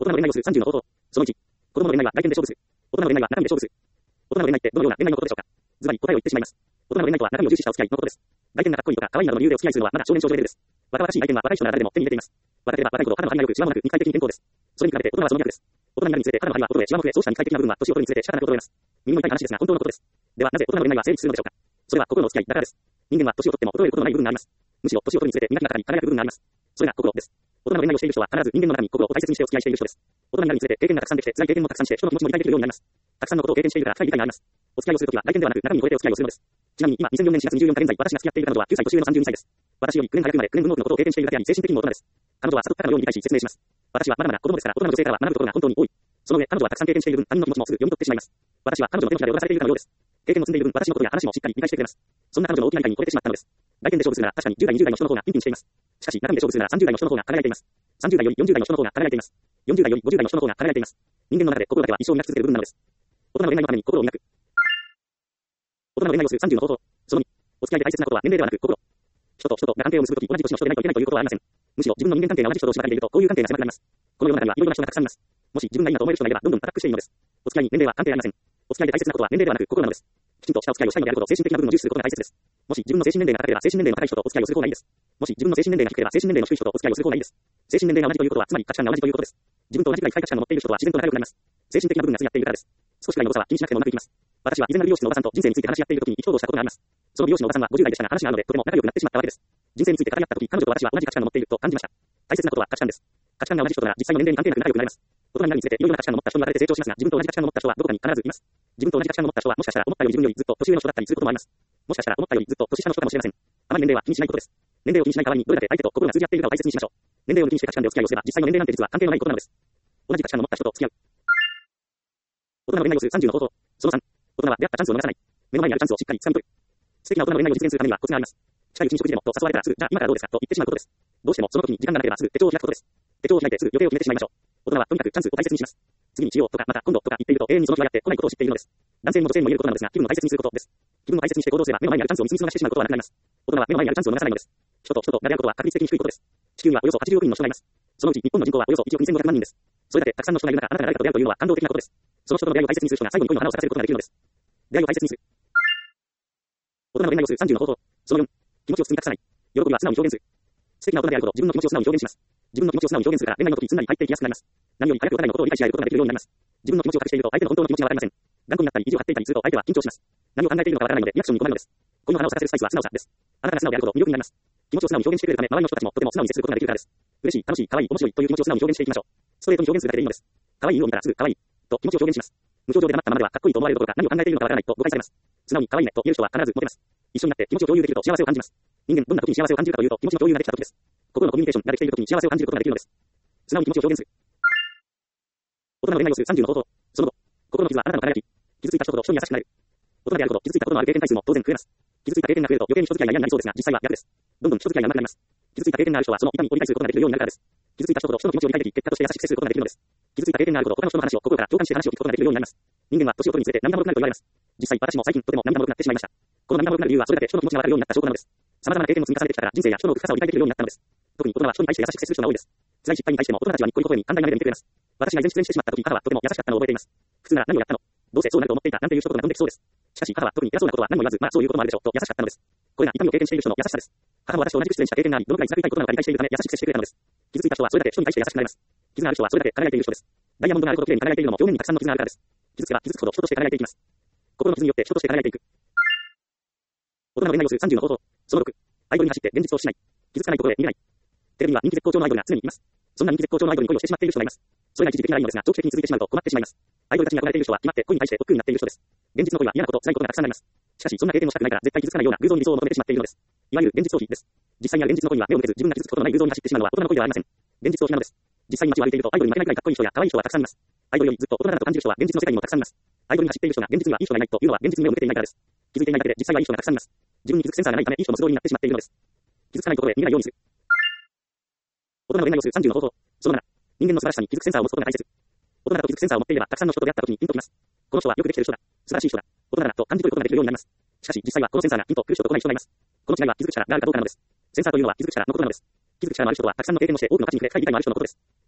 大人の恋愛をする30の方法。その1。子供の恋愛は外見で勝負する。大人の恋愛は中身で勝負する。大人の恋愛ってどのような恋愛のことでしょうか。ズバリ答えを言ってしまいます。大人の恋愛とは中身を重視したお付き合いのことです。外見がかっこいいとか可愛いなどの理由でお付き合いするのはまだ少年少女レベルです。若々しい愛犬は若い人なら誰でも手に入れています。若ければ若いほど肌の張りが良くシワもなく肉体的に健康です。それに比べて大人はその逆です。大人になるにつれて肌の張りは衰えシワも増えそうした肉体的な部分は年を取るにつれて仕方なく衰えます。耳の痛い話ですが本当のことです。ではなぜ大人の恋愛は成立するのでしょうか。それは心のお付き合いだからです。人間は年を取っても衰えることのない部分があります。むしろ年を取るにつれて磨きがかかり輝く部分があります。それが心です。大人の恋愛をしている人は必ず人間の中に心を大切にしてお付き合いしている人です。大人になるにつれて経験がたくさんできて辛い経験もたくさんして人の気持ちも理解できるようになります。たくさんのことを経験しているから深い理解があります。お付き合いをするときは外見ではなく中身に超えてお付き合いをするのです。ちなみに今2004年4月24日現在私が付き合っている彼女は9歳年上の32歳です。私より9年早く生まれ9年分多くのことを経験しているだけあり精神的にも大人です。彼女は悟ったかのように理解し説明します。私はまだまだ子供ですから大人の女性からは学ぶことが本当に多い。その上彼女はたくさん経験している分他人の気持ちもすぐ読み取ってしまいます。私は彼女の手のひらで踊らされているかのようです。経験を積んでいる分私のことや話もしっかり理解してくれます。そんな彼女の大きな理解に惚れてしまったのです。外見で勝負するなら確かに10代20代の人の方がピンピンしています。しかし中身で勝負するなら30代の人の方が輝いています。30代より40代の人の方が輝いています。40代より50代の人の方が輝いています。人間の中で心だけは一生磨き続ける部分なのです。大人の恋愛のために心を磨く。大人の恋愛をする30の方法。その2。お付き合いで大切なことは年齢ではなく心。人と人とが関係を結ぶとき同じ年の人でないといけないということはありません。むしろ自分の人間関係が同じ人同士がいると交友関係が狭くなります。この世の中にはいろいろな人がたくさんいます。もし自分がいいなと思える人がいればどんどんアタックしていいのです。お付き合いに年齢は関係ありません。お付き合いで大切なことは年齢ではなく心なのです。きちんとしたお付き合いをしたいのであるほど精神的な部分を重視することが大切です。もし自分の精神年齢が高ければ精神年齢の高い人とお付き合いをする方がいいです。もし自分の精神年齢が低ければ精神年齢の低い人とお付き合いをする方がいいです。精神年齢が同じということはつまり価値観が同じということです。自分と同じくらい深い価値観を持っている人とは自然と仲良くなります。精神的な部分が通じ合っているからです。少しくらいの誤差は気にしなくてもうまくいきます。私は以前の美容師のおばさんと人生について話し合っているときに意気投合したことがあります。その美容師のおばさんは50代でしたが話が合うのでとても仲良くなってしまったわけです。人生について語り合ったとき彼女と私は同じ価値観を持っていると感じました。大切なことは価値観です。価値観が同じ人なら実際の年齢に関係なく仲良くなります。大人になるにつれていろいろな価値観を持った人に言われて成長しますが自分と同じ価値観を持った人はどこかに必ずいます。自分と同じ価値観を持った人はもしかしたら思ったより自分よりずっと年上の人だったりすることもあります。もしかしたら思ったよりずっと年下の人かもしれません。あまり年齢は気にしないことです。年齢を気にしない代わりにどれだけ相手と心が通じ合っているかを大切にしましょう。年齢を気にして価値観でお付き合いをすれば実際の年齢なんて実は関係のないことなのです。同じ価値観を持った人と付き合う。大人の恋愛をする30の方法。その3。大人は出会ったチャンスを逃さない。目の前にあるチャンスをしっかり掴み取る。素敵な大人の恋愛を実現するためにはコツがあります。近いうちに食事でもと誘われたらすぐじゃあ今からどうですかと言ってしまうことです。どうしてもその時に時間がなければすぐ手帳を開くことです。手帳を開いてすぐ予定を決めてしまいましょう。大人はとにかくチャンスを大切にします。次にしようとかまた今度とか言っていると永遠にその日はやってこないことを知っているのです。男性にも女性にも言えることなのですが気分を大切にすることです。気分を大切にして行動すれば目の前にあるチャンスを見つめ逃してしまうことはなくなります。大人は目の前にあるチャンスを逃さないのです。人と人とが出会うことは確率的に低いことです。地球にはおよそ80億人の人がいます。そのうち日本の人口はおよそ1億2500万人です。それだけたくさんの人がいる中あなたが誰かと出会うというのは感動的なことです。その人との出会いを大切にする人が最後に恋の花を咲かせることができるのです。出会いを大切にする。大人の恋愛をする30の方法。その4。気持ちを包み隠さない。喜びは素直に表現する。素敵な大人であるほど自分の気持ちを素直に表現します。自分の気持ちを素直に表現するから恋愛の時にすんなり入っていきやすくなります。何より早くお互いのことを理解し合えることができるようになります。自分の気持ちを隠していると相手の本当の気持ちがわかりません。頑固になったり意地を張っていたりすると相手は緊張します。何を考えているのかわからないのでリアクションに困るのです。恋の花を咲かせるスパイスは素直さです。あなたが素直であるほど魅力になります。気持ちを素直に表現してくれるため周りの人たちもとても素直に接することができるからです。嬉しい、楽しい、可愛い、面白いという気持ちを素直に表現していきましょう。ストレートに表現するだけでいいのです。可愛い色を見たらすぐ可愛いと気持ちを表現します。無表情で黙ったままではかっこいいと思われるどころか何を考えているのかわからないと誤解されます。素直に可愛いねと言える人は必ずモテます。一緒になって気持ちを共有できると幸せを感じます。人間どんな時に幸せを感じるかというと気持ちの共有ができた時です。心のコミュニケーションができている時に幸せを感じることができるのです。素直に気持ちを表現する。大人の恋愛をする30の方法。その後、心の傷はあなたの輝き。傷ついた人ほど人に優しくなる。大人であるほど傷ついたことのある経験回数も当然増えます。傷ついた経験が増えると余計に人付き合いが嫌になりそうですが実際は逆です。どんどん人付き合いが上手くなります。傷ついた経験がある人はその痛みを理解することができるようになるからです。傷ついた人ほど人の気持ちを理解でき、結果として優しく接することができるのです。傷ついた経験があるほど他の人の話を心から共感して話を聞くことができるようになります。人間は年を取るにつれて涙もろくなると言われます。実際私も最近とても涙もろくなってしまいました。この涙もろくなる理由はそれだけ人の気持ちがわかるようになった証拠なのです。様々な経験を積み重ねてきたから人生や人の深さを理解できるようになったのです。特に大人は人に対して優しく接する人が多いです。辛い失敗に対しても大人たちはにっこり微笑み寛大な目で見てくれます。私が以前出演してしまった時母はとても優しかったのを覚えています。普通なら何をやったの、どうせそうなると思っていたなんていう一言が飛んできそうです。しかし母は特に偉そうなことは何も言わずまあそういうこともあるでしょうと優しかったのです。これが痛みを経験している人の優しさです。母も私と同じく出演した経験がありどのくらい辛く痛いことなのか理解しているため優しく接してくれたのです。傷ついた人はそれだけ人に対して優しくなります。傷がある人はそれだけ輝いている人です。ダイヤモンドがあるほど綺麗に輝いているのも表面にたくさんの傷があるからです。傷つけば傷つくほど人として輝いていきます。心の傷によって人として輝いていく。大人の恋愛をする30の方法。その6。アイドルに走って現実をしない。傷つかないところへ逃げない。テレビには人気絶好調のアイドルが常にいます。そんな人気絶好調のアイドルに恋をしてしまっている人がいます。それが一時的ならいいのですが長期的に続いてしまうと困ってしまいます。アイドルたちに憧れている人は決まって恋に対して億劫になっている人です。現実の恋は嫌なこと、辛いことがたくさんあります。しかしそんな経験をしたくないから絶対傷つかないような偶像に理想を求めてしまっているのです。いわゆる現実逃避です。実際にある現実の恋には目を向けず自分が傷つくことのない偶像に走ってしまうのは大人の恋ではありません。現実逃避なのです。実際に街を歩いているとアイドルに負けないくらいかっこいい人や可愛い人はたくさんいます。アイドルよりずっと大人だと感じる人は現実の世界にもたくさんいます。アイドルに走っている人が現実にはいい人がいないというのは現実に目を向けていないからです。気づいていないだけで実際はいい人がたくさんいます。自分に気づくセンサーがないためいい人の素通りになってしまっているのです。傷つかないところへ逃げないようにする。大人の恋愛をする30の方法。その7。人間の素晴らしさに気づくセンサーを持つことが大切。大人だと気づくセンサーを持っていればたくさんの人と出会った時にピンときます。この人はよくできている人だ。素晴らしい人だ。大人だと感じ取ることができるようになります。しかし実際はこのセンサーがピンとくる人と来ない人がいます。この違いは気づく力があるかどうかなのです。センサーというのは気づく力のことなのです。気づく力のある人とはたくさんの経験をして多くの価値に触れ深い理解のある人のことです。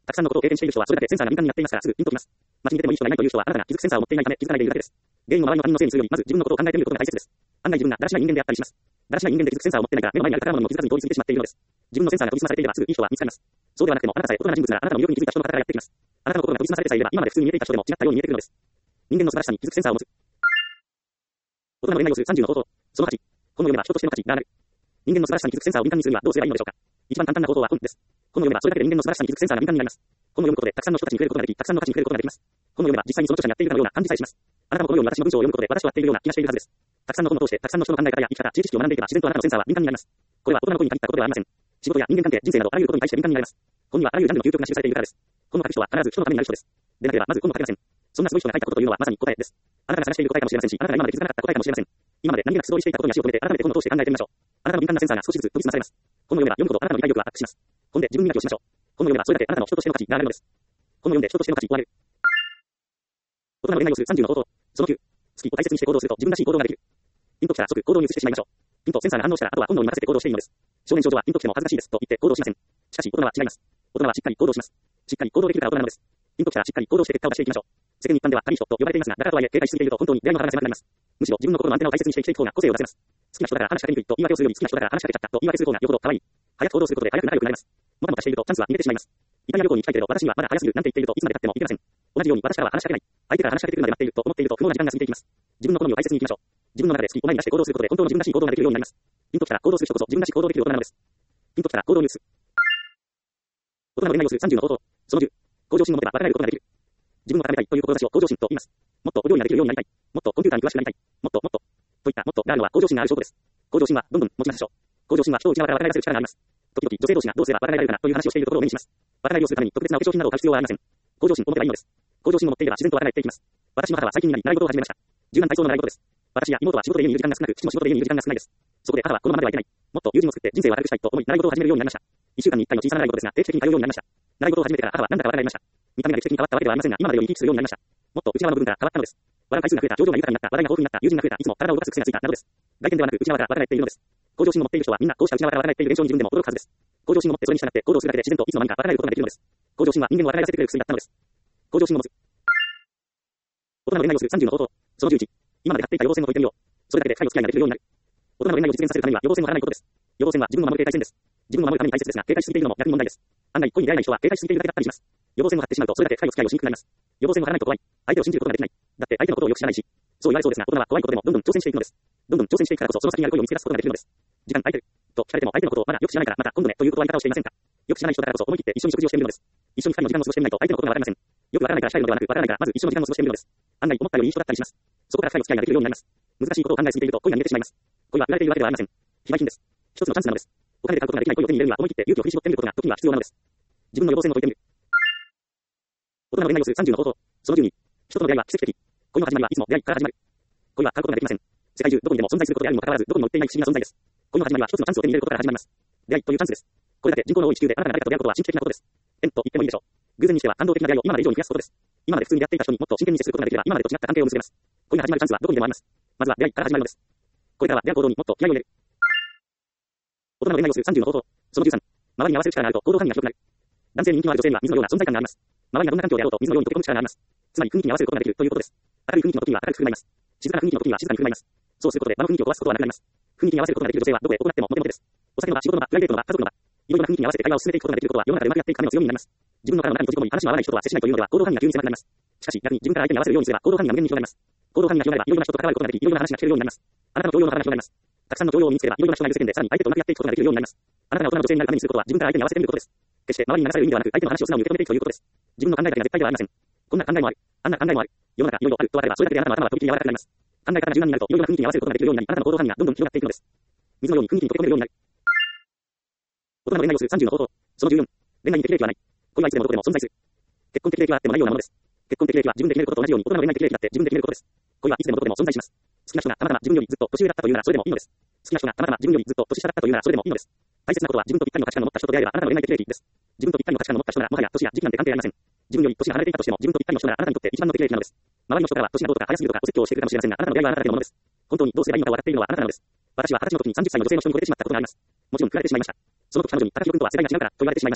たくさんのことを経験している人はそれだけセンサーが敏感になっていますからすぐピンときます。街に出てもいい人がいないという人はあなたが気づくセンサーを持っていないため気づかないでいるだけです。原因を周りの他人のせいにするよりまず自分のことを考えてみることが大切です。案外自分がだらしない人間であったりします。だらしない人間で気づくセンサーを持ってないから目の前にある宝物にも気づかずに通り過ぎてしまっているのです。自分のセンサーが研ぎ澄まされていればすぐいい人は見つかります。そうではなくてもあなたさえ大人な人物があなたの魅力に気づいた人の方からやってきます。あなたの心が研ぎ澄まされてさえいれば今まで普通に見えていた人でも違ったように見えてくるのです。人間の素晴らしさに気づくセンサーを持つ。大人の恋愛をする30の方法。その8。本を読めば人としての価値が上がる。人間の素晴らしさに気づくセンサーを敏感にするにはどうすればいいのでしょうか。一番簡単な方法は本です。本を読めばそれだけで人間の素晴らしさに気づくセンサーが敏感になります。本を読むことでたくさんの人たちに触れることができ、たくさんの価値に触れることができます。本を読めば実際にその著者にやっているかのような感じさえします。あなたもこのように私の文章を読むことで私はやっているような気がしているはずです。たくさんの本を通してたくさんの人の考え方や生き方、知識を学んでいけば自然とあなたのセンサーは敏感になります。これは大人の子に限ったことではありません。仕事や人間関係、人生などあらゆることに対して敏感になります。本にはあらゆるジャンルの究極が記されているからです。本の書く人は必ず人のためになる人です。でなければまず本を書けません。そんなすごい人が書いたことというのはまさに答えです。あなたが探している答えかもしれませんし、あなたが今まで気づかなかった答えかもしれません。今まで何気なく素通りしていたことに足を止めて改めて本を通して考えてみましょう。あなたの敏感なセンサーが少しずつ研ぎ澄まされます。本を読めば読むほどあなたの理解力はアップします。本で自分磨きをしましょう。本を読めばそれだけあなたの人としての価値が上がるのです。本を読んで人としての価値を上げる。大人の恋愛をする30の方法。その9。好きを大切にして行動すると自分らしい行動ができる。ピンときたら即行動に移してしまいましょう。ピンとセンサーが反応したらあとは本能に任せて行動していいのです。少年少女はピンときても恥ずかしいですと言って行動しません。しかし大人は違います。大人はしっかり行動します。しっかり行動できるから大人なのです。ピンときたらしっかり行動して結果を出していきましょう。世間一般では神人と呼ばれていますが、だからとはいえ警戒しすぎていると本当に出会いの幅が狭くなります。むしろ自分の心のアンテナを大切にして生きていく方が個性を出せます。好きな人だから話しかけにくいと言い訳をするより好きな人だから話しかけちゃったと言い訳する方がよほど可愛い。早く行動することで早く仲良くなります。もたもたしているとチャンスは逃げてしまいます。イタリア旅行に行きたいけど私にはまだ早すぎるなんて言っているといつまで経っても行けません。同じように私からは話しかけない。相手から話しかけてくるまで待っていると思っていると不毛な時間が過ぎていきます。自分の好みを大切にいきましょう。自分の中で好きを前に出して行動することで本当の自分らしい行動ができるようになります。ピンときたら行動する人こそ自分らしい行動できる大人なのです。ピンときたら行動に移す。大人の恋愛をする30の方法。その10。向上心を持てば若返ることができる。自分を高めたいという志を向上心と言います。もっとお料理ができるようになりたい。もっとコンピューターに詳しくなりたい。もっとといったもっとがあるのは向上心がある証拠です。向上心はどんどん持ちましょう。向上心は人を内側から若返らせる力があります。時々女性同士がどうすれば若返られるかなという話をしているところを目にします。若返りをするために特別なお化粧品などを買う必要はありません。向上心を持てばいいのです。向上心を持っていれば自然と若返っていきます。私の母は最近になり習い事を始めました。柔軟体操の習い事です。私や妹は仕事で家にいる時間が少なく、父も仕事で家にいる時間が少ないです。そこで母はこのままではいけない。もっと友人を作って人生を明るくしたいと思い習い事を始めるようになりました。1週間に1回の小さな習い事ですが定期的に通うようになりました。習い事を始めてから母はなんだか若返りました。見た目が劇的に変わったわけではありませんが、今までより生き生きするようになりました。もっと内側の部分から変わったのです。笑う回数が増えた、表情が豊かになった、話題が豊富になった、友人が増えた、いつも体を動かす癖がついたなどです。外見ではなく内側から若返っているのです。向上心を持っている人はみんなこうした内側から若返っている現象に自分でも驚くはずです。向上心を持ってそれに従って行動するだけで自然といつの間にか若返ることができるのです。向上心は人間を若返らせてくれる薬だったのです。向上心を持つ。大人の恋愛をする30の方法。その11。今まで買っていた予防線を解いてみよう。それだけで深いお付き合いができるようになる。大人の恋愛を実現させるためには予防線を張らないことです。予防線は自分を守る警戒線です。自分を守るために大切ですが、警戒しすぎているのも逆に問題です。案外恋に出会えない人は警戒しすぎているだけだったりします。予防線を張ってしまうとそれだけ深いお付き合いをしにくくなります。予防線を張らないと怖い。相手を信じることができない。だって相手のことをよく知らないし。そう言われそうですが、大人は怖いことでもどんどん挑戦していくのです。どんどん挑戦していくからこそその先にある恋を見つけ出すことができるのです。時間空いてると聞かれても相手のことをまだよく知らないからまた今度ねということは言い方をしていませんか。よく知らない人だからこそ思い切って一緒に食事をしてみるのです。一緒に二人の時間を過ごしてみないと相手のことがわかりません。よくわからないからしたいのではなく、わからないからまず一緒の時間を過ごしてみるのです。案外思ったよりいい人だったりします。そこから深いお付き合いができるようになります。難しいことを考えすぎていると恋が見えてしまいます。恋は売られているわけではありません。非売品です。一つのチャンスなのです。お金で買うことができない恋を手に入れるには思い切って勇気を振り絞ってみることが時には必要なのです。自分の予防線を解いてみる。大人の恋愛をする30の方法。その12。人との出会いは奇跡的。恋の始まりはいつも出会いから始まる。恋は買うことができません。世界中どこにでも存在することであるにもかかわらずどこにも売っていない不思議な存在です。恋の始まりは一つのチャンスを手に入れることから始まります。出会いというチャンスです。これだけ人口の多い地球であなたが誰かと出会うことは神秘的なことです。縁と言ってもいいでしょう。偶然にしては感動的な出会いを今まで以上に増やすことです。今まで普通に出会っていた人にもっと真剣に接することができれば今までと違った関係を結べます。恋が始まるチャンスはどこにでもあります。まずは出会いから始まるのです。これからは出会う行動にもっと気合を入れる。大人の恋愛をする30の方法。その13。周りに合わせる力があると行動範囲が広くなる。男性に人気のある女性には水のような存在感があります。周りがどんな環境であろうと水のように溶け込む力があります。つまり雰囲気に合わせることができるということです。明るい雰囲気の時には明るく振る舞います。静かな雰囲気の時には静かに振る舞います。そうすることで場の雰囲気を壊すことはなくなります。雰囲気に合わせることができる女性はどこへどこなってもモテモテです。お酒の場、仕事の場、プライベートの場、家族の場、いろいろな雰囲気に合わせて会話を進めていくことができることは世の中で生まれ合っていくための強みになります。自分の殻の中に閉じ込み話の合わない人とは接しないというのでは行動範囲が急に狭くなります。しかし逆に自分から相手に合わせるようにすれば行動範囲が無限に広がります。行動範囲が広がればいろいろな人と関わることができ、いろいろな話が聞けるようになります。あなたの教養の幅が広がります。たくさんの教養を身につければいろいろな人がいる世間でさらに相手とうまくやっていくことができるようになります。あなたが大人の女性になるためにすることは自分から相手に合わせてみることです。決して周りに流される意味ではなく相手の話を素直に受け止めていくということです。自分の考えだけが絶対ではありません。こんな考えもある。あんな考えもある。世の中いろいろあるとあればそれだけであなたの頭は飛び切り柔らかくなります。考え方が柔軟になるといろいろな雰囲気に合わせることができるようになり、あなたの行動範囲がどんどん広がっていくのです。水のように雰囲気に溶け込めるようになる。大人の恋愛をする30の方法。その14。恋愛に適齢期はない。恋はいつでもどこでも存在する。結婚的齢期はあってもないようなものです。結婚的齢期は自分で決めることと同じように大人の恋愛的齢期だって自分で決めることです。恋はいつでもどこでも存在します。好きな人がたまたま自分よりずっと年上だったというならそれでもいいのです。好きな人がたまたま自分よりずっと年下だったというならそれでもいいのです。大切なことは自分とぴったりの価値観を持った人と出会えばあなたの恋愛的齢期です。自分とぴったりの価値観を持った人ならもはや年や時期なんて関係ありません。自分より年が離れていたとしても自分とぴったりの人ならあなたにとって一番の適齢期なのです。周りの人からは年がどうとか早すぎるとかお説教をしてくるかもしれませんが、あなたの出会いはあなただけのものです。本当にどうすればいいのか分かっているのはあなたなのです。私は20歳の時に30歳の女性の人に惚れてしまったことがあります。もちろん振られてしまいました。その時彼女に高木君とは世代が違うからと言われてしまいました。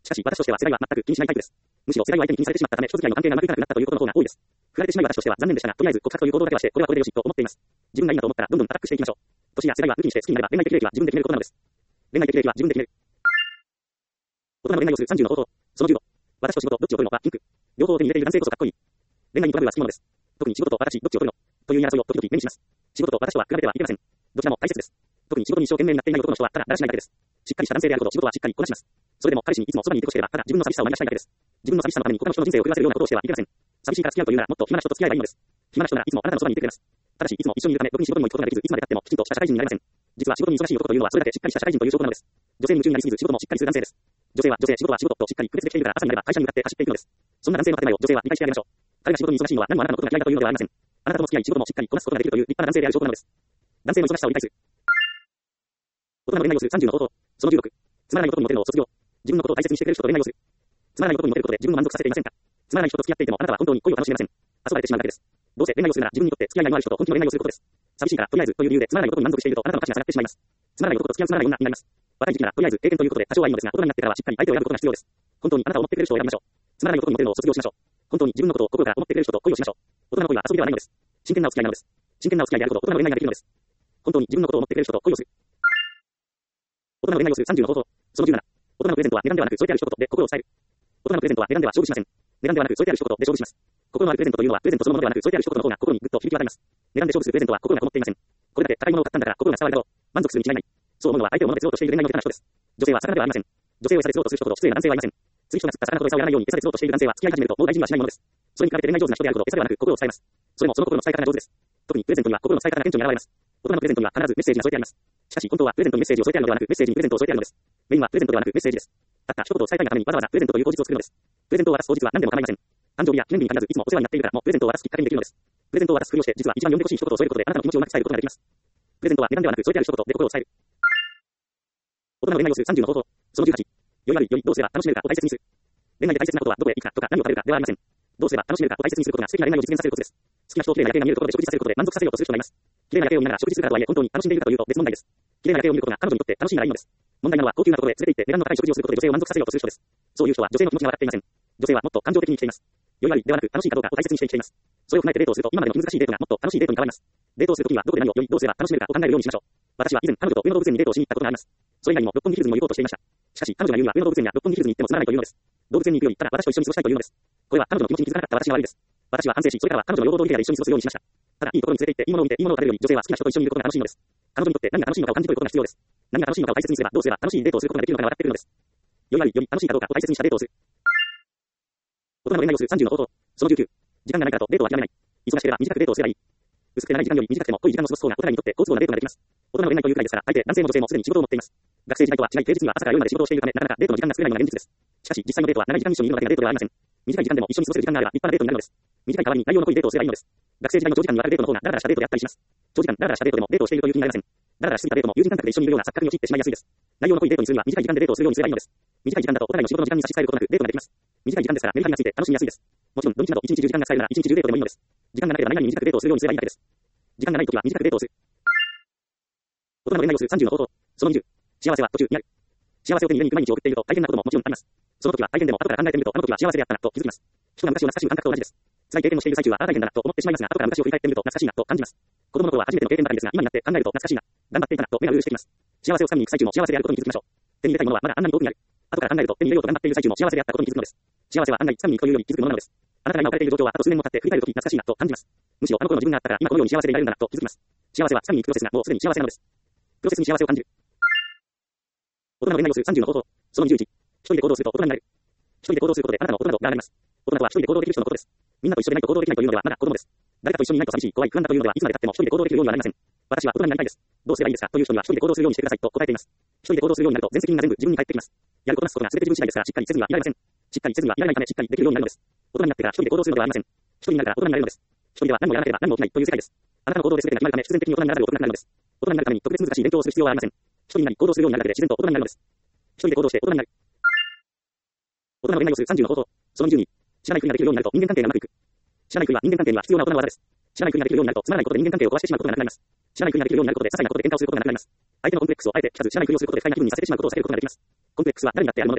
しかし、私としては世代は全く気にしないタイプです。むしろ世代を相手に気にされてしまったため、人付き合いの関係が長くなくなったということの方が多いです。振られてしまい私としては残念でしたが、とりあえず告白という行動だけはして、これはこれでよしと思っています。自分がいいなと思ったら、どんどんアタックしていきましょう。年や世代は抜きにして好きになれば、恋愛的利益は自分で決めることなのです。恋愛的利益は自分で決める。大人の恋愛をする30の方法。その15。私と仕事、どっちを取るのはピンク。両方を手に入れている男性こそかっこいい。恋愛にトラブルは好きものです。特に仕事と私、どっちを取るのという言い争いを時々目にします。仕事と私とは比べてはいけません。どちらも大切です。特に仕事に一生懸命になっていない男の人はただだらしないだけです。しっかりした男性であるほど仕事はしっかりこなします。それでも彼氏にいつもそばにいてほしければ、ただ自分の寂しさをマイナスしたいだけです。自分の寂しさのために他の人の人生を狂わせるようなことをしてはいけません。寂しいから付き合うというならもっと暇な人と付き合えばいいのです。暇な人ならいつもあなたのそばにいてくれます。ただしいつも一緒にいるため、ろくに仕事にも行くことができず、いつまで経ってもきちんとした社会人になれません。実は仕事に忙しい男というのはそれだけしっかりした社会人という証拠なのです。女性に夢中になりすぎず仕事もしっかりする男性です。女性は女性、仕事は仕事としっかり区別できているから朝になれば会社に向かって走っていくのです。そんな男性の建前を女性は理解してあげましょう。彼が仕事に忙しいのは何もあなたのことが嫌いだというのではありません。あなたとの付き合い仕事もしっかりこなすことができるという立派な男性である証拠なのです。男性の忙しさを理解する。大人の恋愛をする30の方法。その16。つまらない男にモテるのを卒業。自分のことを大切にしてくれる人と恋愛をする。つまらない男にモテることで自分を満足させていませんか？つまらない人と付き合っていてもあなたは本当に恋を楽しめません。遊ばれてしまうだけです。どうせ恋愛をするなら自分にとって付き合いがいのある人と本気の恋愛をすることです。寂しいからとりあえずという理由でつまらない男に満足しているとあなたの価値が下がってしまいます。つまらない男と付き合うつまらない女になります。若い時期ならとりあえず経験ということで多少はいいのですが、大人になってからはしっかり相手を選ぶことが必要です。本当にあなたを思ってくれる人を選びましょう。つまらない男にモテるのを卒業しましょう。本当に自分のことを心から思ってくれる人と恋をしましょう。大人の恋は遊びではないのです。真剣なお付き合いなのです。真剣なお付き合いであるほど大人の恋愛ができるのです。本当に自分のことを思ってくれる人と恋をする。大人の恋愛をする30の方法。その17。大人のプレゼントは値段ではなく添えてある一言で心を伝える。大人のプレゼントは値段では勝負しません。値段ではなく添えてある一言で勝負します。心のあるプレゼントというのはプレゼントそのものではなく添えてある一言の方が心にぐっと響き渡ります。値段で勝負するプレゼントは心がこもっていません。これだけ高いものを買ったんだから心が伝わるだろう。満足するに違いない。そう思うのは相手を物で釣ろうとしている恋愛の下手な人です。女性は魚ではありません。女性を餌で釣ろうとする人ほど失礼な男性はいません。釣り人が釣った魚ほど餌をやらないように餌で釣ろうとしている男性は付き合い始めるともう大事にはしないものです。それに比べて恋愛上手な人であるほど餌ではなく心を伝えます。それもその心の伝え方が上手です。特にプレゼントには心の伝え方が顕著に現れます。大人のプレゼントには必ずメッセージが添えてあります。しかし本当はプレゼントにメッセージを添えてあるのではなくメッセージにプレゼントを添えてあるのです。メインはプレゼントではなくメッセージです。たった一言を伝えたいがためにわざわざプレゼントという口実を作るのです。プレゼントを渡す口実は何でも構いません。誕生日や記念日に限らずいつもお世話になっているからもプレゼントを渡すきっかけにできるのです。プレゼントを渡すふりをして実は一番呼んでほしい一言を添えることであなたの気持ちをうまく伝えることができます。プレゼントは値段ではなく添えてある一言で心を伝える。大人の恋愛をする30の方法。その18。より悪いよりどうすれば楽しめるかを大切にする。恋愛で大切なことはどこへ行くかとか何を食べるかではありません。どうすれば楽しめるかを大切にすることが素敵な恋愛を実現させることです。好きな人を綺麗な夜景が見えるところで食事させることで満足させようとする人がいます。綺麗な夜景を見ながら食事するからとはいえ本当に楽しんでいるかというと別問題です。綺麗な夜景を見ることが彼女にとって楽しいならいいのです。問題なのは高級なところへ連れて行って値段の高い食事をすることで女性を満足させようとする人です。そういう人は女性の気持ちが笑っていません。女性はもっと感情的に生きています。より悪いではなく楽しいかどうかを大切にして生きています。それを踏まえてデートをすると今までの難しいデートがもっと楽しいデートに変わります。デートをするときにはどこで何をよりどうすれば楽しめるかを考えるようにしましょう。私は以前彼女と上野動物園にデートをしに行ったことがあります。それ以外にも六本木ヒルズにも行こうとしていました。しかし彼女が言うには上野動物園や六本木ヒルズに行ってもつまらないというのです。動物園に行くよりただ私と一緒に過ごしたいというのです。これは彼女の気持ちに気づかなかった私が悪いです。私は反省し、それからは彼女の要望通りで一緒に過ごすようにしました。ただいいところに連れて行っていいものを見ていいものを食べるより女性は好きな人と一緒にいることが楽しいのです。彼女にとって何が楽しいのかを感じ取ることが必要です。何が楽しいのかを大切にすればどうすれば楽しいデートをすることができるのかが分かってくるのです。より悪いより楽しいかどうかを大切にしたデートをする。大人の恋愛をする30の方法。その19。時間がないからとデートを諦めない。忙しければ短くデートをすればいい。薄くて長い時間より短くても濃い時間を過ごす方がお互いにとって好都合なデートができます。大人の恋愛というくらいですから、相手男性も女性もすでに仕事を持っています。学生時代とは違い平日には朝から夜まで仕事をしているためなかなかデートの時間が作れないのが現実です。しかし実際のデートは長い時間一緒にいるのだけがデートではありません。短い時間でも一緒に過ごせる時間があれば立派なデートになるのです。短い代わりに内容の濃いデートをすればいいのです。学生時代の長時間にわたるデートの方がダラダラしたデートであったりします。長時間ダラダラしたデートでもデートをしているという気になりません。ダラダラしすぎたデートも友人感覚で一緒にいるような錯覚に陥ってしまいやすいです。内容の濃いデートにするには短い時間でデートをするようにすればいいのです。短い時間だとお互いの仕事の時間に差し支えることなくデートができます。短い時間ですからメリハリがついて楽しみやすいです。もちろん土日など一日中時間が使えるなら一日中デートでもいいのです。時間がなければ何々に短くデートをするようにすればいいだけです。時間がないときは短くデートをする。大人の恋愛をする30の方法。その20。幸せは途中にある。幸せを手に入れに行く毎日を送っていると大変なことももちろんあります。その時は大変でも後から考えてみるとあの時は幸せであったなと気づきます。人が昔を懐かしむ感覚と同じです。辛い経験をしている最中は大変だなと思ってしまいますが後から昔を振り返ってみると懐かしいなと感じます。子供の頃は初めての経験ばかりですが今になって考えると懐かしいな。頑張っていたなと目がうるうしてきます。幸せを掴みに行く最中も幸せであることに気づきましょう。手に入れたいものはまだあんなに遠くにある。後から考えると手に入れようと頑張っている最中も幸せであったことに気づくのです。幸せは案外掴みに行くというより気づくものなのです。あなたが今置かれている状況はあと数年も経って振り返るとき懐かしいなと感じます。むしろあの頃の自分があったから今このように幸せでいられるんだなと気づきます。幸せは掴みに行くプロセスがもうすでに幸せなのです。プロセスに幸せを感じる。大人の恋愛をする30の方法。その21。一人で行動すると大人になる。一人で行動することであなたの大人度が上がります。大人とは一人で行動できる人のことです。みんなと一緒でないと行動できないというのではまだ子供です。誰かと一緒にいないと寂しい、怖い、不安だというのではいつまで経っても一人で行動できるようにはなりません。私は大人になりたいです。どうすればいいですかという人には一人で行動するようにしてくださいと答えています。一人で行動するようになると全責任が全部自分に返ってきます。やることなすことが全て自分次第ですからしっかりせずにはいられません。しっかりせずにはいられないためしっかりできるようになるのです。大人になってから一人で行動するのではありません。一人になるから大人になれるのです。一人では何もやらなければ何も起きないという世界です。あなたの行動で全てが決まるため必然的に大人にならざるを得なくなるのです。大人になるために特別難しい勉強をする必要はありません。一人になり行動するようになるだけで自然と大人になるのです。一人で行動して大人になる。大人の恋愛をする30の方法。その22。知らない国ができるようになると人間関係がうまくいく。知らない国は人間関係には必要な大人の技です。知らない国ができるようになるとつまらないことで人間関係を壊してしまうことがなくなります。知らない国ができるようになることで些細なことで喧嘩をすることがなくなります。相手のコンプレックスをあえて聞かず知らない国をすることで不快な気分にさせてしまうことを避けることができます。コンプレックスは誰にだってあるものです。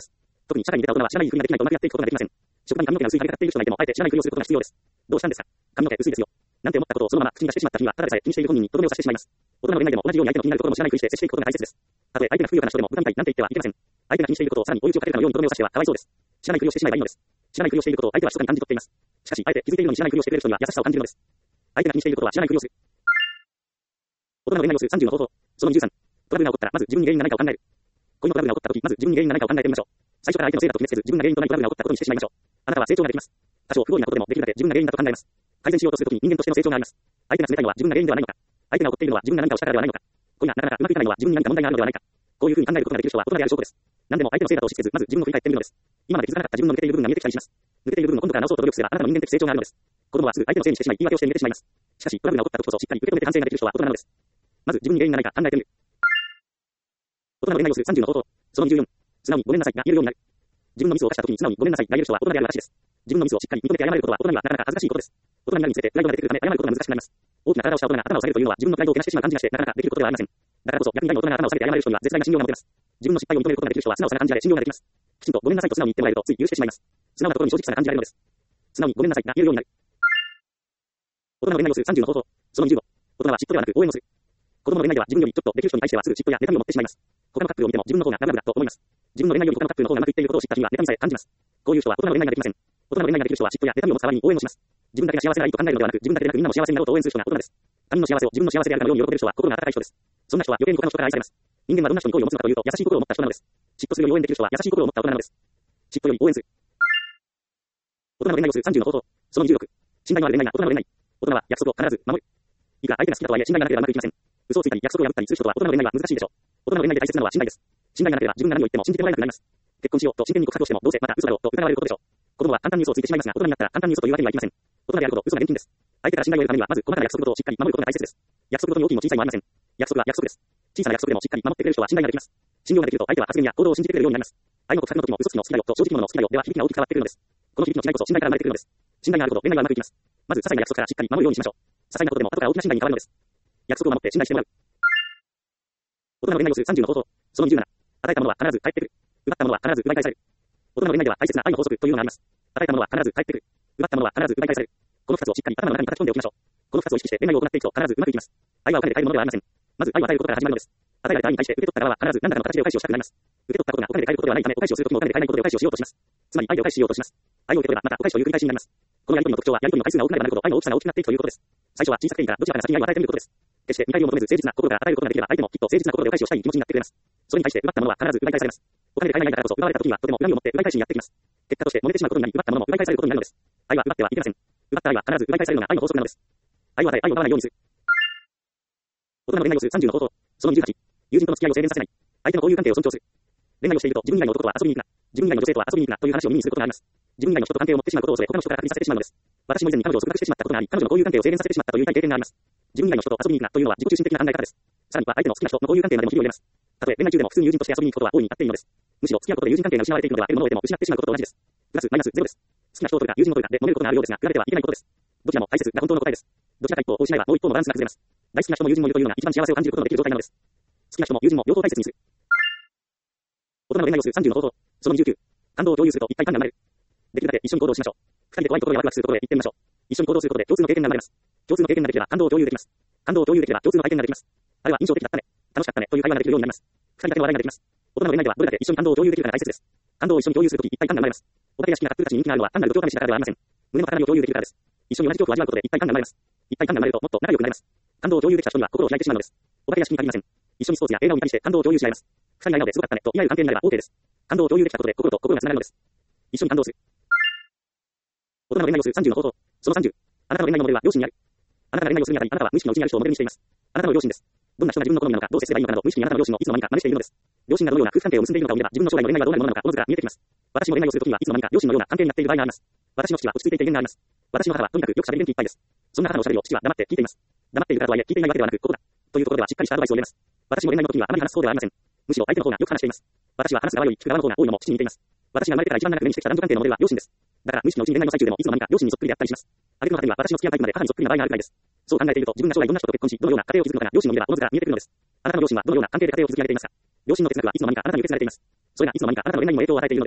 特に社会に出た大人は知らないふりができないとうまくやっていくことができません。職場に髪の毛が薄い髪がかっている人がいても、あえて知らないふりをすることが必要です。どうしたんですか？髪の毛薄いですよ。なんて思ったことをそのまま口に出してしまった日には、ただでさえ気にしている本人にとどめを刺してしまいます。大人の恋愛でも同じように相手の気になるところも知らないふりして接していくことが大切です。たとえ相手が不愉快な人でも部下みたいなんて言ってはいけません。相手が気にしていることをさらに追い打ちをかけるかのようにとどめを刺してはかわいそうです。知らないふりをしてしまえばいいのです。知らないふりをしていることを相手は密かに感じ取っています。しかし、あえて気づいているのに知らないふりをしてくれる人には優しさを感じるのです。相手が気にしていることは知らないふりをする。大人の恋愛をする30の方法。その23。トラブルが起こったら、まず自分に原因が何かを考える。恋のトラブルが起こったとき、まず自分に原因が何かを考えてみましょう。最初から相手のせいだと決めつけず、自分が原因となりトラブルが起こったことにしてしまいましょう。あなたは成長ができます。多少不合理なことでもできるだけ自分が原因だと考えます。改善しようとするときに人間としての成長があります。相手が冷たいのは自分が原因ではないのか。相手が怒っているのは自分が何かをしたからではないのか。恋がなかなかうまくいかないのは自分に何か問題があるのではないか。こういうふうに考えることができる人は大人である証拠です。何でも相手のせいだと押し付けず、まず自分を振り返ってみるのです。今まで気づかなかった自分の抜けている部分が見えてきたりします。抜けている部分を今度から直そうと努力すれば、あなたの人間的成長があるのです。子供はすぐ相手のせいにしてしまい、言い訳をして逃げてしまいます。しかし、トラブルが起こった時こそしっかり受け止めて反省ができる人は大人なのです。まず自分に原因がないか考えてみる。大人の恋愛をする30の方法。その24。素直にごめんなさいが言えるようになる。自分のミスを犯した時に素直にごめんなさいが言える人は大人であるらしいです。自分のミスをしっかり認めて謝れることは大人にはなかなか恥ずかしいことです。大人になるにつれてプライドが出てくるため謝ることが難しくなります。大きな体をした大人が頭を下げるというのは自分のプライドをけなしてしまう感じがしてなかなかできることではありません。だからこそ逆に大の大人が頭を下げて謝れる人には絶大な信用が持てます。自分の失敗を認めることができる人は素直さな感じで信用ができます。きちんとごめんなさいと素直に言ってもらえるとつい許してしまいます。素直なところに正直さが感じられるのです。素直にごめんなさいが言えるようになる。大人の恋愛をする30の方法。その25。大人は嫉妬ではなく応援をする。子供の恋愛では自分よりちょっとできる人に対してはすぐ嫉妬や妬みを持ってしまいます。他のカップルを見ても自分の方がラブラブだと思います。自分の恋愛より他のカップルの方がうまくいっていることを知った日には妬みさえ感じます。こういう人は大人の恋愛ができません。大人の恋愛ができる人は嫉妬や妬みを持つ代わりに応援をします。自分だけが幸せがいいと考えるのではなく、自分だけでなくみんなも幸せになろうと応援する人が大人です。他人の幸せを自分の幸せであるかのように喜べる人は心が温かい人です。そんな人は余計に他の人から愛されます。人間はどんな人に好意を持つのかというと優しい心を持った人なのです。嫉妬するより応援できる人は優しい心を持った大人なのです。嫉妬より応援する。大人の恋愛をする30の方法。その26。信頼のある恋愛が大人の恋愛。大人は約束を必ず守る。いくら相手が好きだとはいえ信頼がなければうまくいきません。嘘をついたり約束を破ったりする人とは大人の恋愛は難しいでしょう。大人の恋愛で大切なのは信頼です。信頼がなければ自分が何を言っても信じてもらえなくなります。結婚しようと真剣に告白をしてもどうせまた嘘だろうと疑われることでしょう。子供は簡単に嘘をついてしまいますが、大人になったら簡単に嘘というわけにはいきません。大人であるほど嘘が厳禁です。相手から信頼を得るためにはまず細かな約束事をしっかり守ることが大切です。約束事に大きいも小さいもありません。約束は約束です。小さな約束でもしっかり守ってくれる人は信頼ができます。信用ができると相手は発言や行動を信じてくれるようになります。愛の告白の時も嘘つきの好きだよと正直者の好きだよでは響きが大きく変わってくるのです。この響きの違いこそ信頼から生まれてくるのです。信頼があるほど恋愛はうまくいきます。まず些細な約束からしっかり守るようにしましょう。些細なことでも後から大きな信頼に変わるのです。約束を守って信頼してもらう。大人の恋愛をする30の方法。その27。与えたものは必ず返ってくる。奪ったものは必ず奪い返される。大人の恋愛では大切な愛の法則というのがあります。与えたものは必ず返ってくる。奪ったものは必ず奪い返される。この2つをしっかり頭の中に叩き込んでおきましょう。この2つを意識して恋愛を行っていくと必ずうまくいきます。愛はお金で買えるものではありません。まず愛を与えることから始まるのです。与えられた愛に対して受け取った側は必ず何らかの形でお返しをしたくなります。受け取ったことがお金で買えることではないためお返しをするときもお金で買えないことでお返しをしようとします。つまり愛でお返ししようとします。愛を受け取ればまたお返しという繰り返しになります。このやり取りの特徴はやり取りの回数が多くなればなるほど愛の大きさが大きくなっていくということです。最初は小さくていいからどちらかが先に愛を与えてみることです。決して見返りを求めず誠実な心から与えることができれば相手もきっと誠実な心でお返しをしたい気持ちになってくれます。それに対して奪ったものは必ず奪い返されます。お金で買えないからこそ奪われた時にはとても恨みを持って奪い返しにやってきます。結果として揉めてしまうことになり奪ったものも奪い返されることになるのです。愛は奪ってはいけません。奪った愛は必ず奪い返されるのが愛の法則なのです。愛を与え愛を奪わないようにする。大人の恋愛をする30の方法。その28。友人との付き合いを制限させない。相手の交友関係を尊重する。恋愛をしていると自分以外の男とは遊びに行くな。自分以外の女性とは遊びに行くなという話を耳にすることがあります。自分以外の人と関係を持ってしまうことを恐れ他の人から確認させてしまうのです。私も以前に彼女を束縛してしまったことがあり、彼女の交友関係を制限させてしまったという痛い経験があります。自分以外の人と遊びに行くなというのは自己中心的な考え方です。さらには相手の好きな人の交友関係までも火を入れます。たとえ恋愛中でも普通に友人として遊びに行くことは大いにあっていいのです。むしろ付き合うことで友人関係が失われていくのでは得るものを得ても失ってしまうことと同じです。プラスマイナスゼロです。好きな人を取るか友人を取るかで揉めることがあるようですが、比べてはいけないことです。どちらも大切が本当の答えです。どちらか一方を失えばもう一方のバランスが崩れます。大好きな人も友人もいるというのが一番幸せを感じることのできる状態なのです。好きな人も友人も両方大切にする。大人の恋愛をする30の方法。その29。感動を共有すると一体感が生まれる。できるだけ一緒に行動しましょう。二人で怖いところやワクワクするところへ行ってみましょう。一緒に行動することで共通の経験が生まれます。共通の経験ができれば感動を共有できます。感動を共有できれば共通の体験ができます。あれは印象的だったね。楽しかったねという会話ができるようになります。二人だけの話題ができます。大人の恋愛ではどれだけ一緒に感動を共有できるかが大切です。感動を一緒に共有するとき一体感が生まれます。お互いが好きなカップルたちに人気があるのは単なる度胸試しだからではありません。胸の高鳴りを共有できるからです。一緒に同じ恐怖を味わうことで一体感が生まれます。一体感が生まれるともっと仲良くなれます。感動を共有できた人には心を開いてしまうのです。お互いが好きに限りません。一緒にスポーツや映画を見たりして感動を共有し合います。二人が笑顔ですごかったねと言い合える関係になれば OK です。感動を共有できたことで心と心がつながるのです。一緒に感動する。大人の恋愛をする30の方法。その30。あなたの恋愛のモデルは両親にある。あなたが恋愛をするにあたり、あなたは無意識のうちにある人をモデルにしています。あなたの両親です。どんな人が自分の好みなのか、どう接すればいいのかなど、無意識にあなたの両親のいつの間にか真似しているのです。両親がどのような夫婦関係を結んでいるのかを見れば、自分の将来の恋愛がどうなるものなのか、おのずから見えてきます。私も恋愛をするときにはいつの間にか両親のような関係になっている場合があります。私の父は落ち着いていて威厳があります。私の母はとにかくよく喋り元気いっぱいです。そんな母の喋りを父は黙って聞いています。黙っているからとはいえ聞いていないわけではなく、ここだ。というところではしっかりしたアドバイスを入れます。私も恋愛の時にはあまり話す方ではありません。むしろ相手の方がよく話しています。私は話す側より聞く側の方が多いのも父に似ています。私が生まれてから一番長く目にしてきた男女関係のモデルは両親です。だから無意識のうちに恋愛の最中でもいつの間にか両親にそっくりであったりします。挙句の果てには私の付き合いタイプまで母にそっくりな場合があるくらいです。そう考えていると自分が将来どんな人と結婚し、どのような家庭を築くのかが両親の目ではおのずから見えてくるのです。あなたの両親はどのような関係で家庭を築き上げていますか？両親の哲学はいつの間にかあなたに受け継がれています。それがいつの間にかあなたの恋愛にも影響を与えているのです。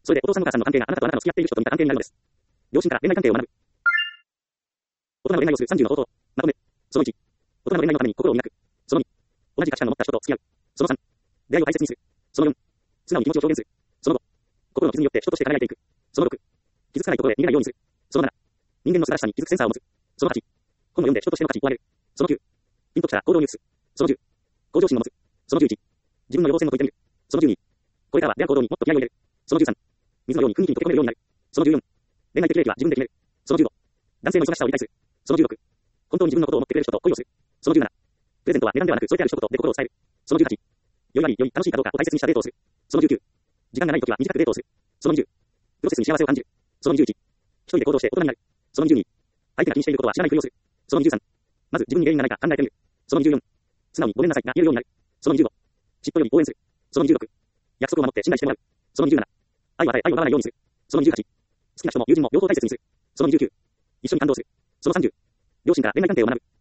それでお父さんお母さんの関係があなたとあなたの付き合っている人と似た関係になるのです。両親から恋愛関係を学ぶ。大人の恋愛をする30の方法。まとめ。その1。大人の恋愛のために心を磨く。その2。同じ価値観の持った人と付き合う。その3。出会いを大切にする。その4。素直に気持ちを表現する。その5。心の傷によって人として輝いていく。その6。傷つかないことへ逃げないようにする。その7。人間の素晴らしさに気づくセンサーを持つ。その8。本を読んで人としての価値を上げる。その9。ピンときた行動に移す。その10。向上心を持つ。その11。自分の要請も解いてみる。その12。これからは出会う行動にもっと気合を入れる。その13。水のように雰囲気に溶け込めるようになる。その14。恋愛的利益は自分で決める。その15。男性の忙しさを理解する。その16。本当に自分のことを思ってくれる人と恋をする。その17。プレゼントは値段ではなく添えてある一言で心を伝える。その18。良い悪い良い楽しいかどうかを大切にしたデートをする。その19。時間がないときは短くデートをする。その20。プロセスに幸せを感じる。その21。一人で行動して大人になる。その22。相手が気にしていることは知らないふりをする。その23。まず自分に原因がないか考えてみる。その24。素直にごめんなさいが言えるようになる。その25。嫉妬より応援する。その26。約束を守って信頼してもらう。その27。愛を与え愛を奪わないようにする。その28。好きな人も友人も両方大切にする。その29。一緒に感動する。その30。両親から恋愛関係を学ぶ。